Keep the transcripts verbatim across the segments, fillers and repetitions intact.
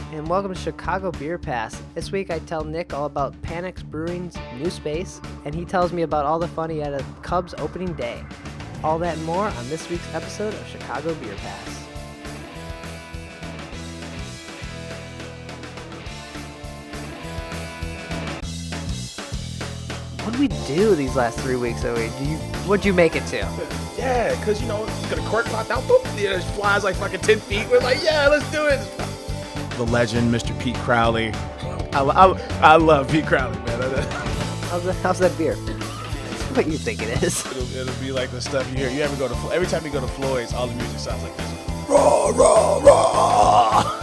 and welcome to Chicago Beer Pass. This week I tell Nick all about Panics Brewing's new space, and he tells me about all the fun he had at Cubs opening day. All that and more on this week's episode of Chicago Beer Pass. What did we do these last three weeks? Though, do you, what'd you make it to? Yeah, because, you know, it's going to cork pop out, boop, yeah, it flies like fucking ten feet. We're like, yeah, let's do it. The legend, Mister Pete Crowley. I, I, I love Pete Crowley, man. How's that, how's that beer? It's what you think it is. It'll, it'll be like the stuff you hear. You ever go to, every time you go to Floyd's, all the music sounds like this. Raw, raw, raw.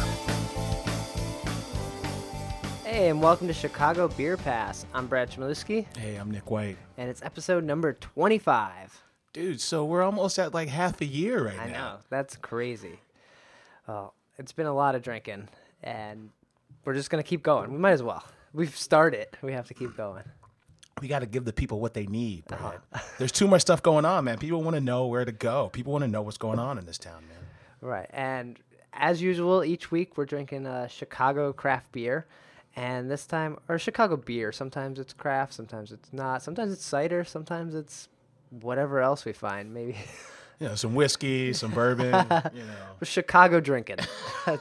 Hey, and welcome to Chicago Beer Pass. I'm Brad Chmielewski. Hey, I'm Nick White. And it's episode number twenty-five. Dude, so we're almost at like half a year right I now. I know. That's crazy. Oh, it's been a lot of drinking, and we're just going to keep going. We might as well. We've started. We have to keep going. We got to give the people what they need, Brad. Uh-huh. There's too much stuff going on, man. People want to know where to go. People want to know what's going on in this town, man. Right. And as usual, each week we're drinking a Chicago craft beer. And this time, or Chicago beer. Sometimes it's craft, sometimes it's not. Sometimes it's cider, sometimes it's whatever else we find. Maybe, you know, some whiskey, some bourbon. You know, Chicago drinking. uh,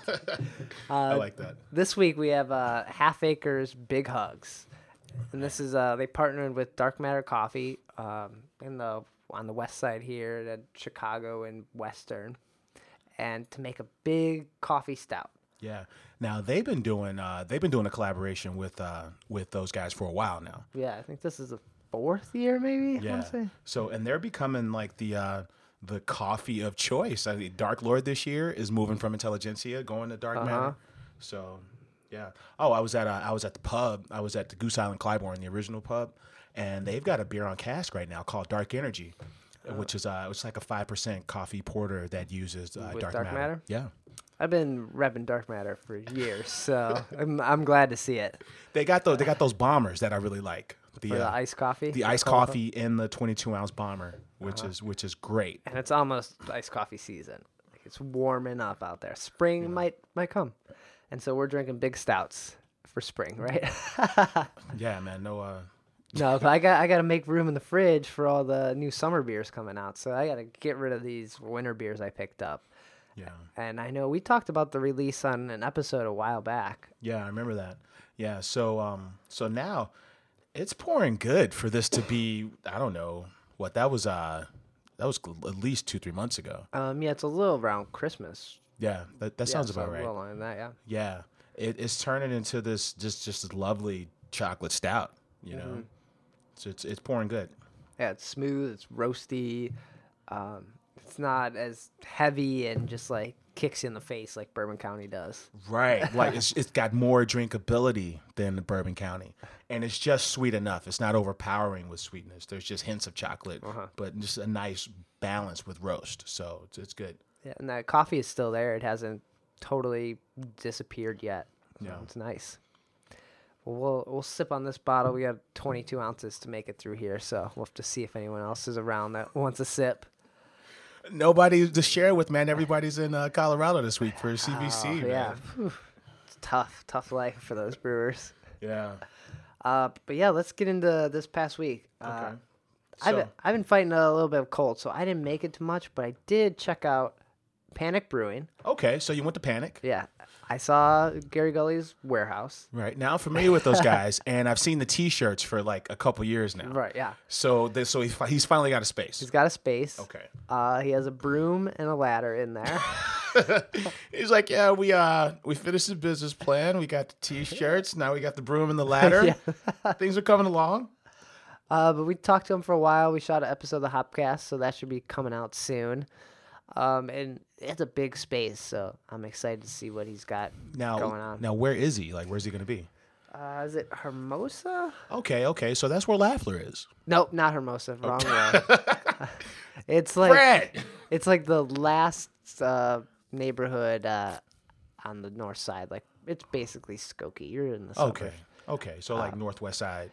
I like that. This week we have uh, Half Acres Big Hugs, and this is uh, they partnered with Dark Matter Coffee um, in the on the west side here at Chicago and Western, and to make a big coffee stout. Yeah. Now they've been doing uh, they've been doing a collaboration with uh, with those guys for a while now. Yeah, I think this is the fourth year, maybe. Yeah. I wanna say. So and they're becoming like the uh, the coffee of choice. I mean, Dark Lord this year is moving from Intelligentsia going to Dark Uh-huh. Matter. So yeah. Oh, I was at uh, I was at the pub. I was at the Goose Island Clybourne, the original pub, and they've got a beer on cask right now called Dark Energy, oh. which is uh, it's like a five percent coffee porter that uses uh, Dark, Dark Matter. Matter. Yeah. I've been repping Dark Matter for years, so I'm I'm glad to see it. They got those they got those bombers that I really like. The, for the uh, iced coffee. The iced coffee in the twenty-two ounce bomber, which uh-huh. is which is great. And it's almost iced coffee season. Like it's warming up out there. Spring yeah. might might come, and so we're drinking big stouts for spring, right? Yeah, man. No. Uh... no, but I got I got to make room in the fridge for all the new summer beers coming out. So I got to get rid of these winter beers I picked up. Yeah. And I know we talked about the release on an episode a while back. Yeah, I remember that. Yeah, so um so now it's pouring good for this to be, I don't know, what that was uh that was at least two, three months ago. Um yeah, it's a little around Christmas. Yeah, that that yeah, sounds so about right. Well on that, yeah. Yeah. It, it's turning into this just just this lovely chocolate stout, you know. Mm-hmm. So it's it's pouring good. Yeah, it's smooth, it's roasty. Um It's not as heavy and just like kicks you in the face like Bourbon County does. Right. Like it's it's got more drinkability than the Bourbon County. And it's just sweet enough. It's not overpowering with sweetness. There's just hints of chocolate, uh-huh. but just a nice balance with roast. So it's, it's good. Yeah, and that coffee is still there. It hasn't totally disappeared yet. So yeah. It's nice. Well, we'll we'll sip on this bottle. We got twenty-two ounces to make it through here, so we'll have to see if anyone else is around that wants a sip. Nobody to share with, man. Everybody's in uh, Colorado this week for C B C, oh, man. Yeah. Whew. It's tough, tough life for those brewers. Yeah. Uh, but yeah, let's get into this past week. Uh, okay. I've, So, I've been fighting a little bit of cold, so I didn't make it too much, but I did check out Panic Brewing. Okay, so you went to Panic. Yeah. I saw Gary Gully's warehouse. Right. Now I'm familiar with those guys, and I've seen the T-shirts for like a couple years now. Right, yeah. So this, so he's, he's finally got a space. He's got a space. Okay. Uh, he has a broom and a ladder in there. He's like, yeah, we uh we finished the business plan. We got the T-shirts. Now we got the broom and the ladder. Yeah. Things are coming along. Uh, but we talked to him for a while. We shot an episode of the Hopcast, so that should be coming out soon. Um, and it's a big space, so I'm excited to see what he's got now, going on. Now, where is he? Like, where's he going to be? Uh, is it Hermosa? Okay, okay. So that's where Lafler is. Nope, not Hermosa. Wrong way. It's like Fred! It's like the last uh, neighborhood uh, on the north side. Like it's basically Skokie. You're in the suburbs. Okay, okay. So like uh, northwest side.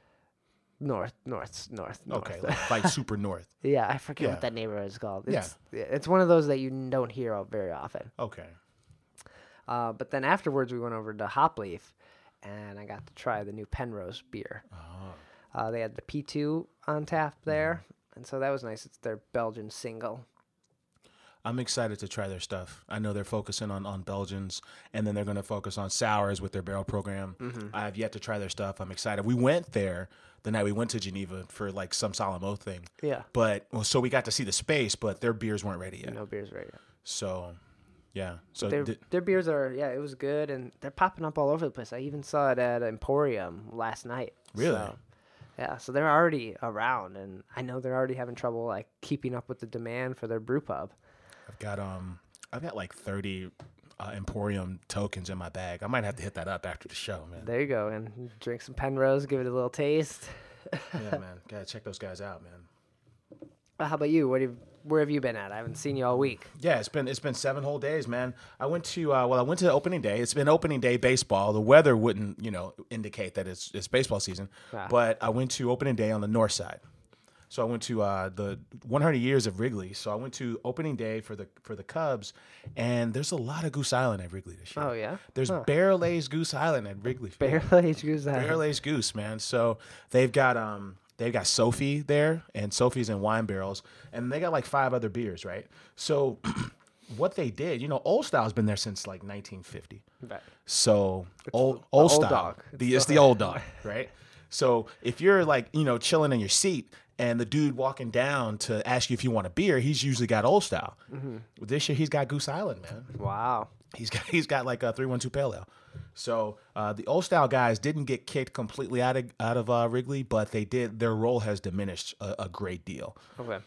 North, north, north, north. Okay, like, like super north. Yeah, I forget Yeah. what that neighborhood is called. It's, Yeah. It's one of those that you don't hear of very often. Okay. Uh, but then afterwards, we went over to Hopleaf, and I got to try the new Penrose beer. Oh. Uh, they had the P two on tap there, and so that was nice. It's their Belgian single. I'm excited to try their stuff. I know they're focusing on, on Belgians, and then they're going to focus on sours with their barrel program. Mm-hmm. I have yet to try their stuff. I'm excited. We went there the night we went to Geneva for like some solemn oath thing. Yeah. But well, so we got to see the space, but their beers weren't ready yet. No beers right yet. So, yeah. So Their, did, their beers are, yeah, it was good, and they're popping up all over the place. I even saw it at Emporium last night. Really? So, yeah, so they're already around, and I know they're already having trouble like keeping up with the demand for their brew pub. I've got um, I've got like thirty uh, Emporium tokens in my bag. I might have to hit that up after the show, man. There you go, and drink some Penrose, give it a little taste. Yeah, man. Gotta check those guys out, man. Well, how about you? What have, where have you been at? I haven't seen you all week. Yeah, it's been it's been seven whole days, man. I went to uh, well, I went to opening day. It's been opening day baseball. The weather wouldn't, you know, indicate that it's it's baseball season. Ah. But I went to opening day on the north side. So I went to uh, the one hundred years of Wrigley. So I went to opening day for the for the Cubs, and there's a lot of Goose Island at Wrigley this year. Oh, yeah? There's Huh. barrel aged Goose Island at Wrigley. Barrel aged goose. Barrel aged goose, man. So they've got um they've got Sophie there, and Sophie's in wine barrels, and they got like five other beers, right? So what they did, you know, Old Style's been there since like nineteen fifty. Right. So old the old old style, dog. the it's the old dog, right? So if you're like you know chilling in your seat, and the dude walking down to ask you if you want a beer, he's usually got Old Style. Mm-hmm. This year he's got Goose Island, man. Wow. He's got he's got like a three one two pale ale. So uh, the Old Style guys didn't get kicked completely out of out of uh, Wrigley, but they did. Their role has diminished a, a great deal. Okay.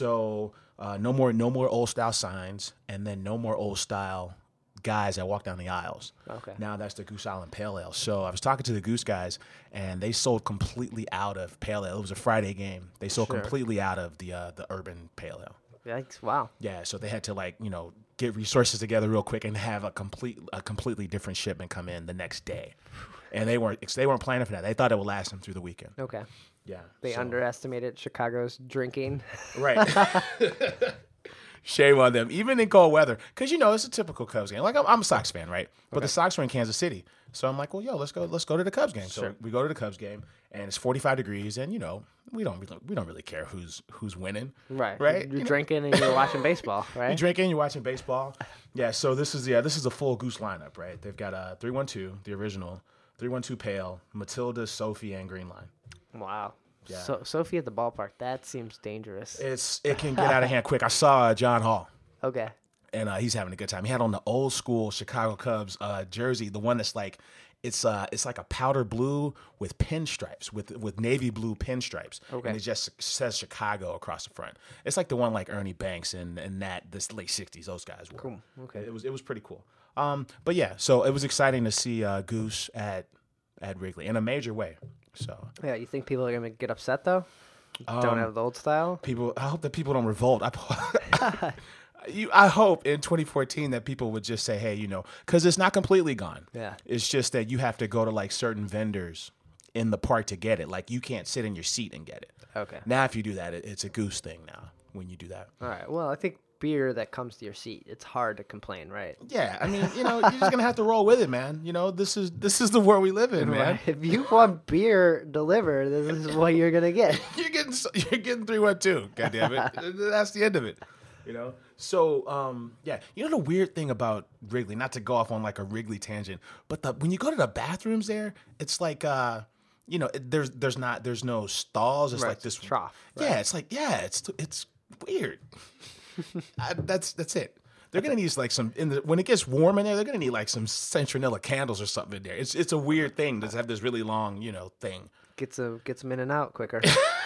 So uh, no more no more Old Style signs, and then no more Old Style guys that walk down the aisles. Okay. Now that's the Goose Island Pale Ale. So I was talking to the Goose guys, and they sold completely out of Pale Ale. It was a Friday game. They sold Sure. completely out of the uh, the Urban Pale Ale. Yikes. Wow. Yeah, so they had to like you know get resources together real quick and have a complete a completely different shipment come in the next day, and they weren't they weren't planning for that. They thought it would last them through the weekend. Okay. Yeah, They so- underestimated Chicago's drinking. right. Shame on them, even in cold weather, because you know it's a typical Cubs game. Like I'm, I'm a Sox fan, right? But the Sox are in Kansas City, so I'm like, well, yo, let's go, let's go to the Cubs game. So Sure. we go to the Cubs game, and it's forty-five degrees, and you know we don't really, we don't really care who's who's winning, Right. Right? You're You know- drinking and you're watching baseball, right? You're drinking, you're watching baseball. Yeah, so this is yeah, this is a full Goose lineup, right? They've got a three one two, the original, three one two pale, Matilda, Sophie, and Green Line. Wow. Yeah. So Sophie at the ballpark, that seems dangerous. It's it can get out of hand quick. I saw uh, John Hall, Okay. and uh, he's having a good time. He had on the old school Chicago Cubs uh, jersey, the one that's like it's uh it's like a powder blue with pinstripes, with with navy blue pinstripes. Okay. And it just says Chicago across the front. It's like the one like Ernie Banks and and that this late sixties those guys wore. Cool. Okay. It was it was pretty cool. Um, but yeah, so it was exciting to see uh, Goose at at Wrigley in a major way. So Yeah, you think people are going to get upset, though? Don't Um, have the old style? people, I hope that people don't revolt. I, you, I hope in twenty fourteen that people would just say, hey, you know, because it's not completely gone. Yeah. It's just that you have to go to like certain vendors in the park to get it. Like you can't sit in your seat and get it. Okay. Now, if you do that, it, it's a Goose thing now when you do that. All right. Well, I think beer that comes to your seat, it's hard to complain, right? Yeah, I mean, you know, you're just gonna have to roll with it, man. You know, this is this is the world we live in, man. Right. If you want beer delivered, this is what you're going to get. You're getting so- you're getting three one two. God damn it, that's the end of it. You know. So um, yeah, you know the weird thing about Wrigley, not to go off on like a Wrigley tangent, but the, when you go to the bathrooms there, it's like uh, you know, it, there's there's not there's no stalls. It's Right, like this trough, right. Yeah, it's like yeah, it's it's weird. I, that's that's it. They're gonna need like some in the when it gets warm in there. They're gonna need like some Centronella candles or something in there. It's it's a weird thing to have this really long you know thing. Gets them, gets them in and out quicker.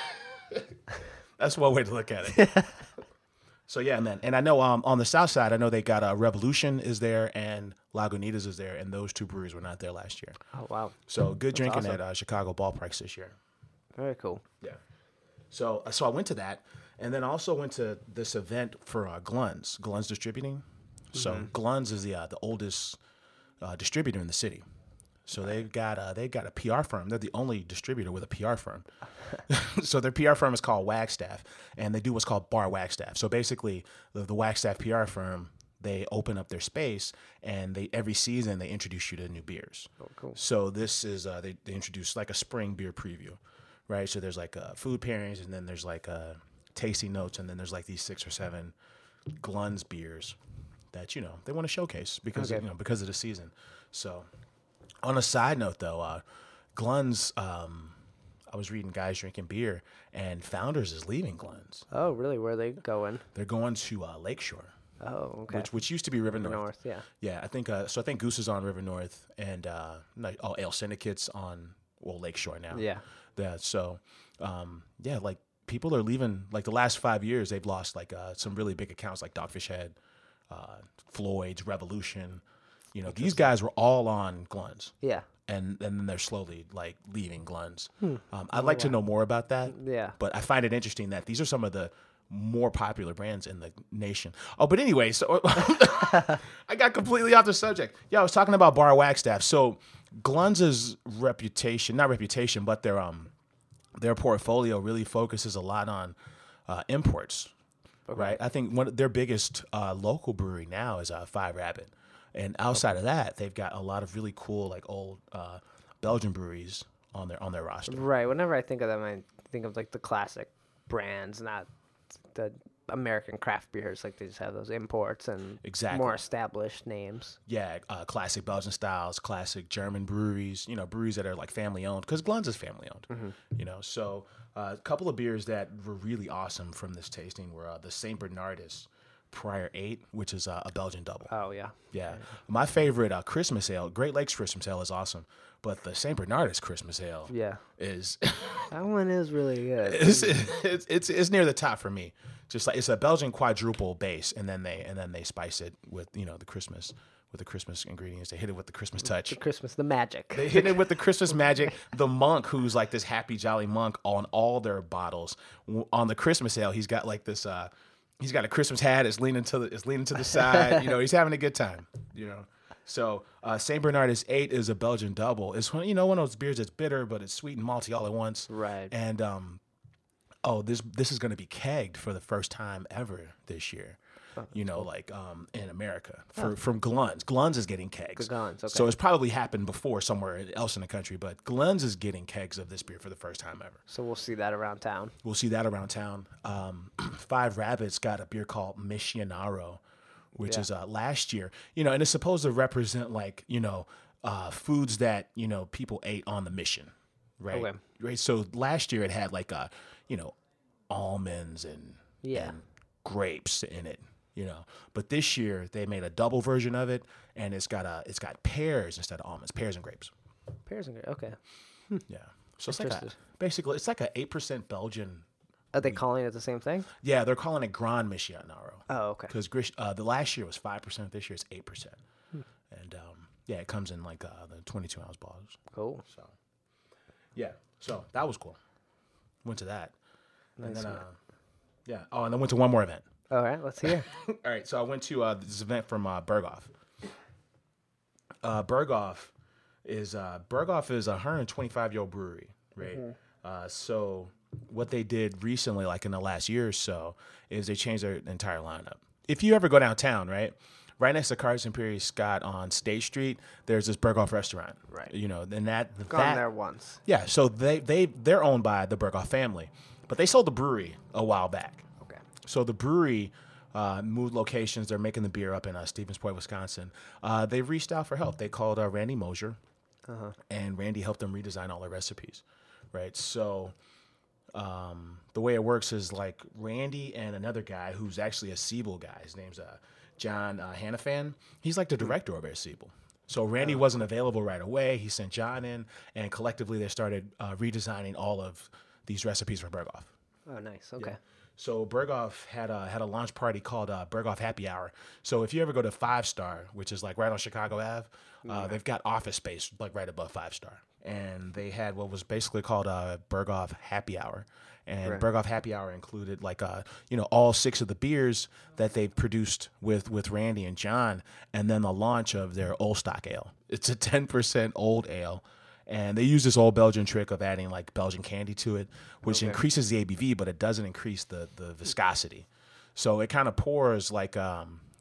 That's one way to look at it. So yeah, man, and I know um, on the south side, I know they got uh, Revolution is there and Lagunitas is there, and those two breweries were not there last year. Oh, wow. So good drinking awesome. at uh, Chicago ballparks this year. Very cool. Yeah. So so I went to that, and then I also went to this event for uh, Glunz, Glunz Distributing. So Mm-hmm. Glunz is the uh, the oldest uh, distributor in the city. So they've got uh, they've got a P R firm. They're the only distributor with a P R firm. So their P R firm is called Wagstaff, and they do what's called Bar Wagstaff. So basically, the, the Wagstaff P R firm, they open up their space, and they every season they introduce you to new beers. Oh, cool. So this is uh, they they introduce like a spring beer preview, right? So there's like uh, food pairings, and then there's like uh, tasting notes, and then there's like these six or seven Glun's beers that, you know, they want to showcase because Okay. of, you know, because of the season. So on a side note though, uh, Glun's, um, I was reading Guys Drinking Beer, and Founders is leaving Glun's. Oh, really? Where are they going? They're going to uh, Lakeshore, Oh, okay. which which used to be River River North. North, yeah. Yeah, I think uh, so. I think Goose is on River North, and uh, like, oh, Ale Syndicate's on well Lakeshore now. Yeah. Yeah. So, um, yeah, like people are leaving. Like the last five years, they've lost like uh, some really big accounts like Dogfish Head, uh, Floyd's, Revolution. You know, these guys were all on Glun's. Yeah. And, and then they're slowly like leaving Glun's. Hmm. Um, I'd like to know more about that. Yeah. But I find it interesting that these are some of the more popular brands in the nation. Oh, but anyway, so I got completely off the subject. Yeah, I was talking about Bar Wagstaff. So Glun's reputation, not reputation, but their um their portfolio really focuses a lot on uh, imports. Okay. Right? I think one of their biggest uh, local brewery now is uh, Five Rabbit. And outside of that, they've got a lot of really cool, like old uh, Belgian breweries on their on their roster. Right. Whenever I think of them, I think of like the classic brands, not the American craft beers. Like they just have those imports and Exactly. more established names. Yeah, uh, classic Belgian styles, classic German breweries. You know, breweries that are like family owned, because Glun's is family owned. Mm-hmm. You know, so uh, a couple of beers that were really awesome from this tasting were uh, the Saint Bernardus Prior Eight, which is uh, a Belgian double. Oh yeah. Yeah, my favorite uh, Christmas ale, Great Lakes Christmas ale, is awesome, but the Saint Bernardus Christmas ale, Yeah. is That one is really good. it's, it's it's it's near the top for me. Just like it's a Belgian quadruple base, and then they and then they spice it with, you know, the Christmas with the Christmas ingredients. They hit it with the Christmas touch. The Christmas, the magic. They hit it with the Christmas magic. The monk, who's like this happy jolly monk on all their bottles, w- on the Christmas ale, he's got like this. Uh, he's got a Christmas hat. It's leaning to the it's leaning to the side. You know, he's having a good time. You know. So uh, Saint Bernardus Eight is a Belgian double. It's one, you know, one of those beers that's bitter, but it's sweet and malty all at once. Right. And um, oh, this this is going to be kegged for the first time ever this year. Oh, you know, like um, in America for from Glun's. Glun's is getting kegs. Glun's, okay. So it's probably happened before somewhere else in the country, but Glun's is getting kegs of this beer for the first time ever. So we'll see that around town. We'll see that around town. Um, Five Rabbits got a beer called Missionaro, which Yeah. is uh, last year. You know, and it's supposed to represent like, you know, uh, foods that, you know, people ate on the mission, right? Okay. Right. So last year it had like, uh, you know, almonds and, Yeah. and grapes in it. You know, but this year they made a double version of it, and it's got a it's got pears instead of almonds, pears and grapes. Pears and gra- okay. Yeah, so it's like a, Interesting. basically it's like a eight percent Belgian. Are they calling it the same thing? Yeah, they're calling it Grand Missionaro Oh, okay. because uh, the last year was five percent, this year it's eight percent, and um, yeah, it comes in like uh, the twenty-two ounce bottles. Cool. So yeah, so that was cool. Went to that, and Nice, then man. uh, yeah, oh, and then went to one more event. All right, let's hear. All right, so I went to uh, this event from uh, Berghoff. Uh, Berghoff is uh, Berghoff is a one hundred twenty-five year old brewery, right? Uh, so what they did recently, like in the last year or so, is they changed their entire lineup. If you ever go downtown, right, right next to Cards Imperial Scott on State Street, there's this Berghoff restaurant, Right. You know, and that Gone that there once. yeah. So they they they're owned by the Berghoff family, but they sold the brewery a while back. Okay. So the brewery uh, moved locations. They're making the beer up in uh, Stevens Point, Wisconsin. Uh, they reached out for help. They called uh, Randy Mosier, Uh-huh. and Randy helped them redesign all their recipes, right? So um, the way it works is like Randy and another guy who's actually a Siebel guy. His name's uh, John uh, Hannafan. He's like the director over at Siebel. So Randy wasn't available right away. He sent John in, and collectively they started uh, redesigning all of these recipes for Berghoff. Oh, nice. Okay. So Berghoff had a had a launch party called uh, Berghoff Happy Hour. So if you ever go to Five Star, which is like right on Chicago Ave, uh, they've got office space like right above Five Star, and they had what was basically called a Berghoff Happy Hour. And Right. Berghoff Happy Hour included like uh you know all six of the beers that they produced with with Randy and John, and then the launch of their Old Stock Ale. It's a ten percent old ale. And they use this old Belgian trick of adding like Belgian candy to it, which Okay. increases the A B V, but it doesn't increase the the viscosity. So it kind of pours like um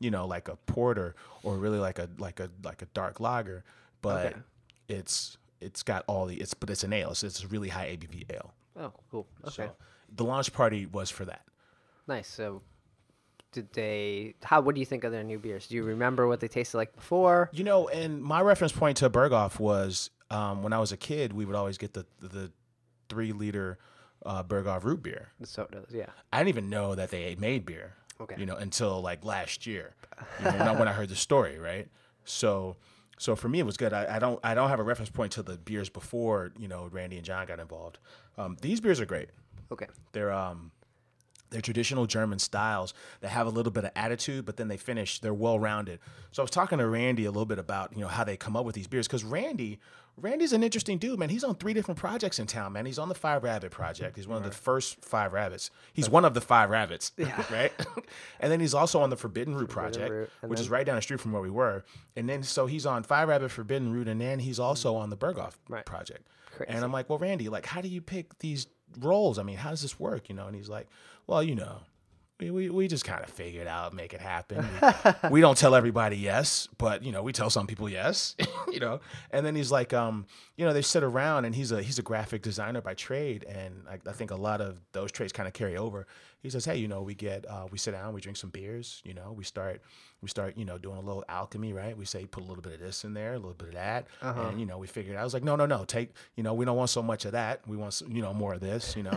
you know, like a porter or really like a like a like a dark lager, but Okay. it's it's got all the it's but it's an ale. So it's a really high A B V ale. Oh, cool. Okay. So the launch party was for that. Nice. So, did they? How? What do you think of their new beers? Do you remember what they tasted like before? You know, and my reference point to Berghoff was um, when I was a kid, we would always get the the three liter uh, Berghoff root beer. The sodas, yeah. I didn't even know that they made beer. Okay. You know, until like last year, you know, when, I, when I heard the story, right? So, so for me, it was good. I, I don't, I don't have a reference point to the beers before, you know, Randy and John got involved. Um, these beers are great. Okay. They're um, they're traditional German styles that have a little bit of attitude, but then they finish. They're well rounded. So I was talking to Randy a little bit about you know how they come up with these beers because Randy. Randy's an interesting dude, man. He's on three different projects in town, man. He's on the Five Rabbit project. He's one of the first Five Rabbits. He's one of the Five Rabbits, Yeah. right? And then he's also on the Forbidden Root project, Root, and which then- is right down the street from where we were. And then so he's on Five Rabbit, Forbidden Root, and then he's also on the Berghoff Right. project. Crazy. And I'm like, well, Randy, like, how do you pick these roles? I mean, how does this work? You know? And he's like, well, you know. We, we, we just kind of figure it out, make it happen. We, we don't tell everybody yes, but you know we tell some people yes, you know. And then he's like, um, you know, they sit around, and he's a he's a graphic designer by trade, and I, I think a lot of those traits kind of carry over. He says, hey, you know, we get uh, we sit down, we drink some beers, you know, we start we start you know doing a little alchemy, right? We say put a little bit of this in there, a little bit of that, Uh-huh. and you know we figured out. I was like, no, no, no, take you know we don't want so much of that. We want some, you know more of this, you know.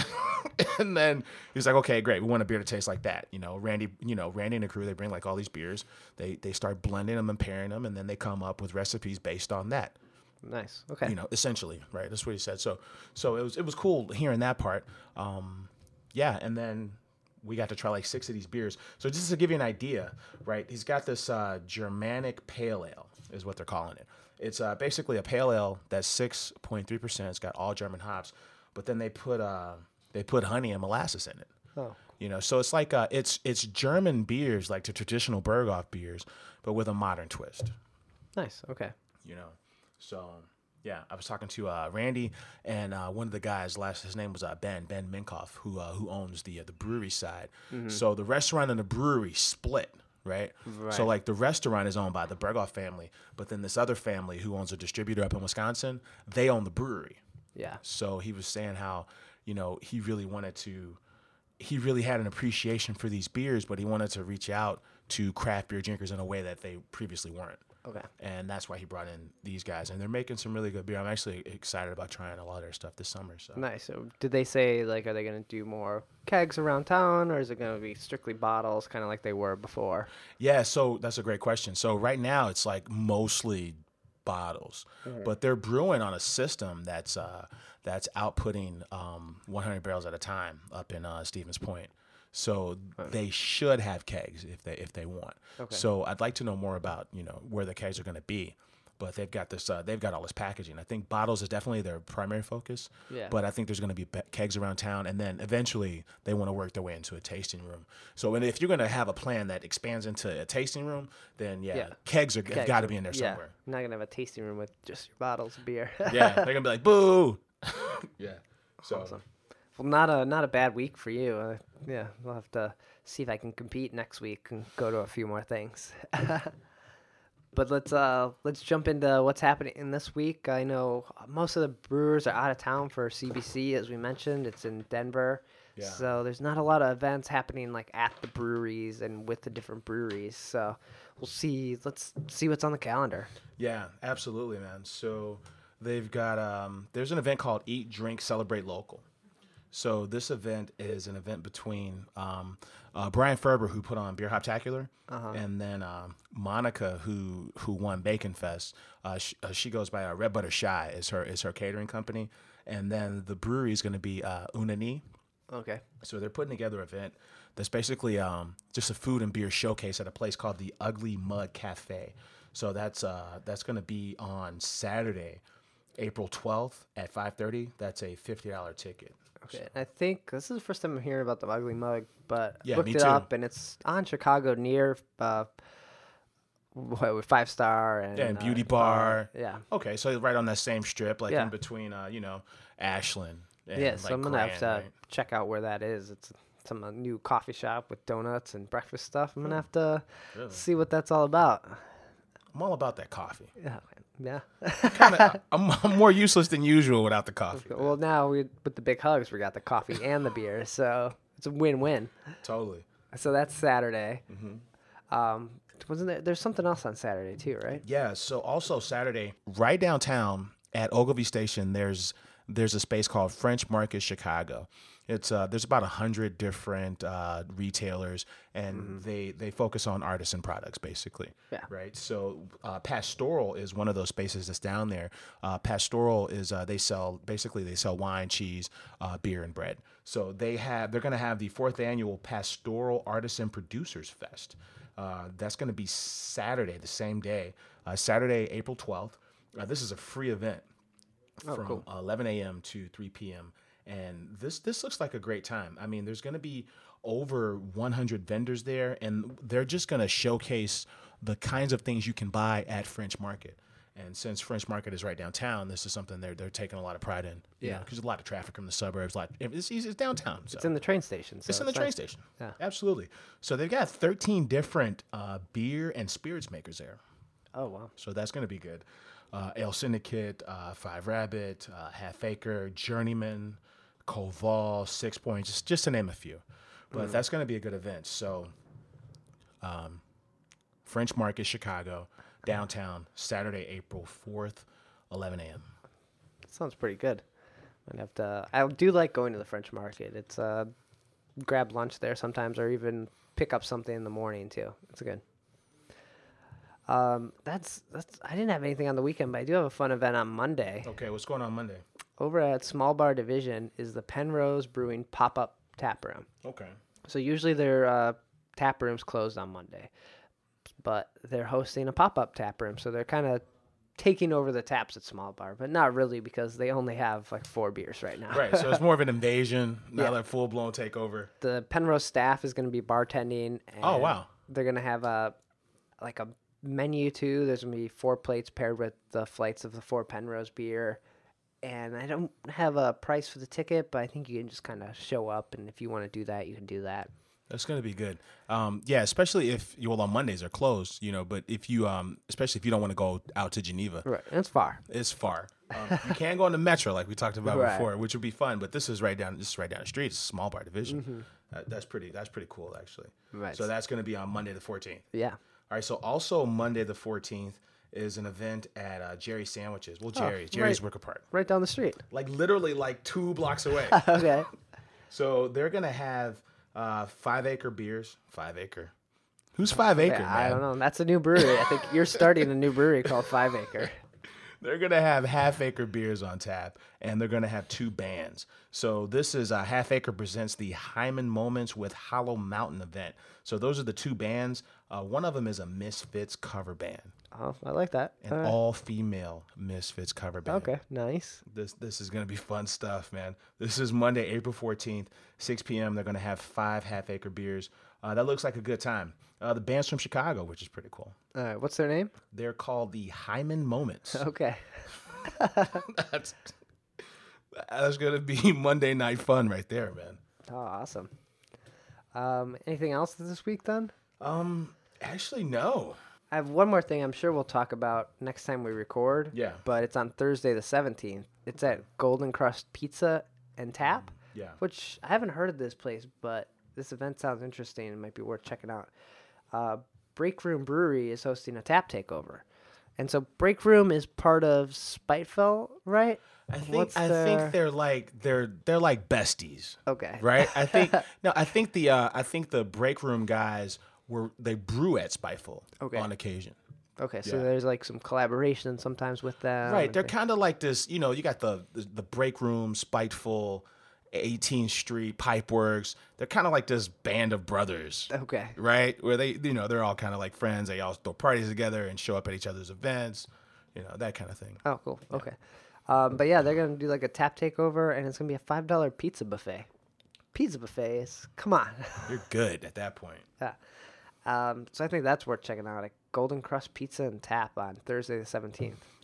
And then he's like, okay, great. We want a beer to taste like that. You know, Randy, you know, Randy and the crew, they bring like all these beers. They they start blending them and pairing them, and then they come up with recipes based on that. Nice. Okay. You know, essentially, right? That's what he said. So so it was it was cool hearing that part. Um, yeah, and then we got to try like six of these beers. So just to give you an idea, right? He's got this uh, Germanic Pale Ale, is what they're calling it. It's uh, basically a pale ale that's six point three percent. It's got all German hops, but then they put uh, they put honey and molasses in it. Oh. You know, so it's like uh, it's it's German beers, like the traditional Berghoff beers, but with a modern twist. Nice. Okay. You know, so yeah, I was talking to uh, Randy and uh, one of the guys. Last his name was uh, Ben Ben Minkoff, who uh, who owns the uh, the brewery side. So the restaurant and the brewery split. Right? Right. So like the restaurant is owned by the Berghoff family, but then this other family who owns a distributor up in Wisconsin, they own the brewery. Yeah. So he was saying how, you know, he really wanted to, he really had an appreciation for these beers, but he wanted to reach out to craft beer drinkers in a way that they previously weren't. Okay. And that's why he brought in these guys. And they're making some really good beer. I'm actually excited about trying a lot of their stuff this summer. So Nice. So, did they say like, are they going to do more kegs around town, or is it going to be strictly bottles, kind of like they were before? yeah, so that's a great question. So right now it's like mostly bottles, but they're brewing on a system that's uh, that's outputting um, one hundred barrels at a time up in uh, Stevens Point. So they should have kegs if they if they want. Okay. So I'd like to know more about you know where the kegs are going to be, but they've got this uh, they've got all this packaging. I think bottles is definitely their primary focus. Yeah. But I think there's going to be pe- kegs around town, and then eventually they want to work their way into a tasting room. So and if you're going to have a plan that expands into a tasting room, then yeah, Yeah. kegs are Kegs got to are- be in there yeah. somewhere. You're not going to have a tasting room with just your bottles of beer. Yeah, they're gonna be like boo. yeah. So Awesome. Well, not a not a bad week for you. Uh, yeah, we'll have to see if I can compete next week and go to a few more things. But let's uh let's jump into what's happening in this week. I know most of the brewers are out of town for C B C, as we mentioned. It's in Denver, Yeah. so there's not a lot of events happening like at the breweries and with the different breweries. So we'll see. Let's see what's on the calendar. yeah, absolutely, man. So they've got um, there's an event called Eat, Drink, Celebrate Local. So this event is an event between um, uh, Brian Ferber, who put on Beer Hoptacular, Uh-huh. and then um, Monica, who who won Bacon Fest. Uh, she, uh, she goes by uh, Red Butter Shy is her is her catering company, and then the brewery is going to be uh, Unani. Okay. So they're putting together an event that's basically um, just a food and beer showcase at a place called the Ugly Mug Cafe. So that's uh, that's going to be on Saturday, April twelfth at five thirty. That's a fifty dollars ticket. Okay, I think this is the first time I'm hearing about the Ugly Mug, but Yeah, looked me it too. up and it's on Chicago near uh, what, with Five Star and Yeah, and uh, Beauty Bar. Yeah, Okay, so right on that same strip, like Yeah. in between, uh, you know, Ashland. And yeah. So like I'm gonna have Grand, to right? check out where that is. It's some uh, new coffee shop with donuts and breakfast stuff. I'm gonna have to Really? see what that's all about. I'm all about that coffee. Yeah, yeah. Kinda, I'm, I'm more useless than usual without the coffee. Well, now we with the big hugs, we got the coffee and the beer, so it's a win-win. Totally. So that's Saturday. Mm-hmm. Um, wasn't there? There's something else on Saturday too, right? Yeah. So also Saturday, right downtown at Ogilvie Station, there's there's a space called French Market Chicago. It's uh, there's about a hundred different uh, retailers, and mm-hmm. they they focus on artisan products basically. Yeah. Right. So uh, Pastoral is one of those spaces that's down there. Uh, Pastoral is uh, they sell basically they sell wine, cheese, uh, beer, and bread. So they have they're going to have the fourth annual Pastoral Artisan Producers Fest. Uh, that's going to be Saturday, the same day, uh, Saturday, April twelfth. Uh, this is a free event oh, from cool. eleven a.m. to three p.m. And this this looks like a great time. I mean, there's going to be over one hundred vendors there, and they're just going to showcase the kinds of things you can buy at French Market. And since French Market is right downtown, this is something they're they're taking a lot of pride in. Yeah, because there's a lot of traffic from the suburbs. Like it's it's downtown. So. It's in the train station. So it's in the it's train nice. station. Yeah, absolutely. So they've got thirteen different uh, beer and spirits makers there. Oh wow! So that's going to be good. Uh, Ale Syndicate, uh, Five Rabbit, uh, Half Acre, Journeyman, Koval, Six Point, just just to name a few. But mm. that's going to be a good event. So, um, French Market, Chicago, downtown, Saturday, April fourth, eleven a.m. That sounds pretty good. I'd have to. I do like going to the French Market. It's uh, grab lunch there sometimes, or even pick up something in the morning too. It's good. Um, that's that's. I didn't have anything on the weekend, but I do have a fun event on Monday. Okay, what's going on Monday? Over at Small Bar Division is the Penrose Brewing Pop-Up Tap Room. Okay. So usually their uh, tap room's closed on Monday, but they're hosting a pop-up tap room, so they're kind of taking over the taps at Small Bar, but not really because they only have like four beers right now. Right, so it's more of an invasion, not yeah. like full-blown takeover. The Penrose staff is going to be bartending. And oh, wow. They're going to have a like a menu too. There's going to be four plates paired with the flights of the four Penrose beer. And I don't have a price for the ticket, but I think you can just kind of show up, and if you want to do that, you can do that. That's going to be good. Um, yeah, especially if, well, on Mondays they're closed, you know, but if you, um, especially if you don't want to go out to Geneva. Right, it's far. It's far. Um, you can go on the Metro like we talked about right. before, which would be fun, but this is right down, this is right down the street. It's a Small Bar Division. Mm-hmm. That, that's pretty, that's pretty cool, actually. Right. So that's going to be on Monday the fourteenth. Yeah. All right, so also Monday the fourteenth is an event at uh, Jerry's Sandwiches. Well, Jerry's. Oh, Jerry's right, Wicker Park. Right down the street. Like literally like two blocks away. Okay. So they're going to have uh, Five Acre beers. Five Acre. Who's Five Acre, yeah, man? I don't know. That's a new brewery. I think you're starting a new brewery called Five Acre. They're going to have Half Acre beers on tap, and they're going to have two bands. So this is uh, Half Acre presents the Hyman Moments with Hollow Mountain event. So those are the two bands. Uh, one of them is a Misfits cover band. Oh, I like that. An all, right. all-female Misfits cover band. Okay, nice. This this is going to be fun stuff, man. This is Monday, April fourteenth, six p.m. They're going to have five Half Acre beers. Uh, that looks like a good time. Uh, the band's from Chicago, which is pretty cool. All right, what's their name? They're called the Hyman Moments. Okay. that's that's going to be Monday night fun right there, man. Oh, awesome. Um, anything else this week then? Um, actually, no. I have one more thing I'm sure we'll talk about next time we record. Yeah. But it's on Thursday the seventeenth. It's at Golden Crust Pizza and Tap. Yeah. Which I haven't heard of this place, but this event sounds interesting and might be worth checking out. Uh, Break Room Brewery is hosting a tap takeover. And so Break Room is part of Spiteful, right? I think What's I their... think they're like they're they're like besties. Okay. Right? I think no, I think the uh, I think the Break Room guys were they brew at Spiteful okay. on occasion. Okay, so yeah. there's like some collaboration sometimes with them. Right, they're kind of like this, you know, you got the, the the Break Room, Spiteful, eighteenth Street, Pipeworks. They're kind of like this band of brothers. Okay. Right? Where they, you know, they're all kind of like friends. They all throw parties together and show up at each other's events, you know, that kind of thing. Oh, cool. Yeah. Okay. Um, but yeah, they're going to do like a tap takeover, and it's going to be a five dollar pizza buffet. Pizza buffets. Come on. You're good at that point. Yeah. Um, so I think that's worth checking out. Like Golden Crust Pizza and Tap on Thursday the seventeenth.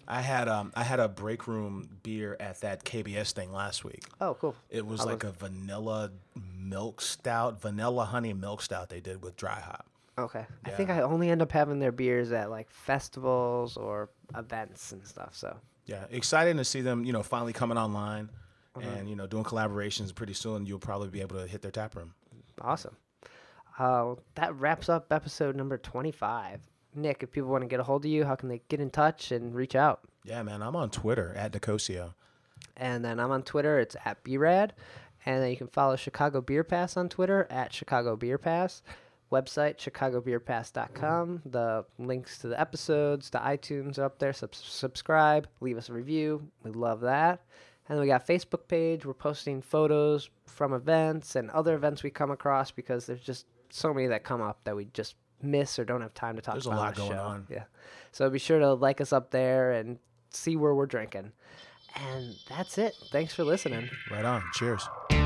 I had um I had a break room beer at that K B S thing last week. Oh, cool. It was How like was a vanilla milk stout, vanilla honey milk stout they did with dry hop. Okay. I Yeah. think I only end up having their beers at like festivals or events and stuff. So Yeah, exciting to see them, you know, finally coming online Uh-huh. and, you know, doing collaborations. Pretty soon you'll probably be able to hit their tap room. awesome. Uh, that wraps up episode number twenty-five. Nick, if people want to get a hold of you, how can they get in touch and reach out? Yeah, man, I'm on Twitter at Nicosio. And then I'm on Twitter. It's at B rad. And then you can follow Chicago Beer Pass on Twitter at Chicago Beer Pass. Website, chicago beer pass dot com. The links to the episodes, the iTunes are up there. Sub- subscribe. Leave us a review. We love that. And then we got a Facebook page. We're posting photos from events and other events we come across because there's just so many that come up that we just miss or don't have time to talk There's a about. lot on the going show. on. Yeah. So be sure to like us up there and see where we're drinking. And that's it. Thanks for listening. Right on. Cheers.